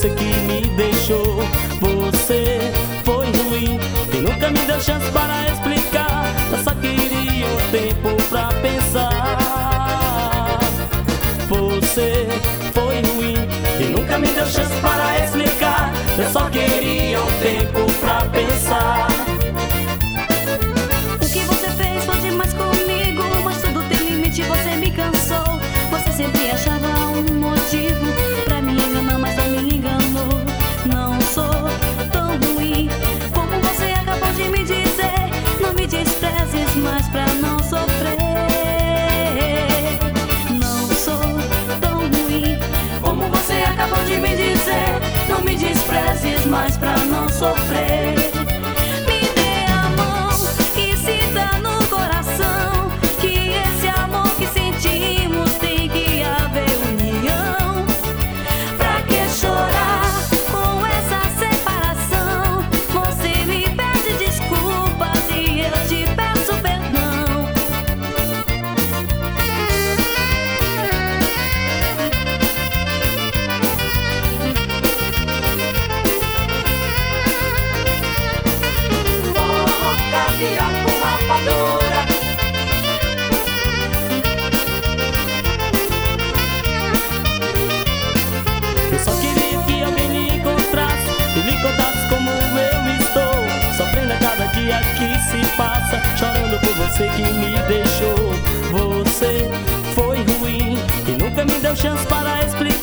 você que me deixou. Você foi ruim e nunca me deu chance para explicar. Eu só queria um tempo pra pensar. Você foi ruim e nunca me deu chance para explicar. Eu só queria um tempo pra pensar. O que você fez foi demais comigo, mas tudo tem limite, você me cansou. Você sempre achava um motivo pra me enganar, mas não me enganou. Não sou tão ruim como você acabou de me dizer. Não me desprezes mais pra não sofrer. Não sou tão ruim como você acabou de me dizer. Não me desprezes mais pra não sofrer. Me dê a mão e sinta no coração que esse amor que sentimos tem que haver união. Pra que chorar com essa separação? Você me pede desculpas e eu te peço perdão. Caviar com rapadura. Eu só queria que alguém me encontrasse e lhe contasse como eu estou, sofrendo a cada dia que se passa, chorando por você que me deixou. Você foi ruim e nunca me deu chance para explicar.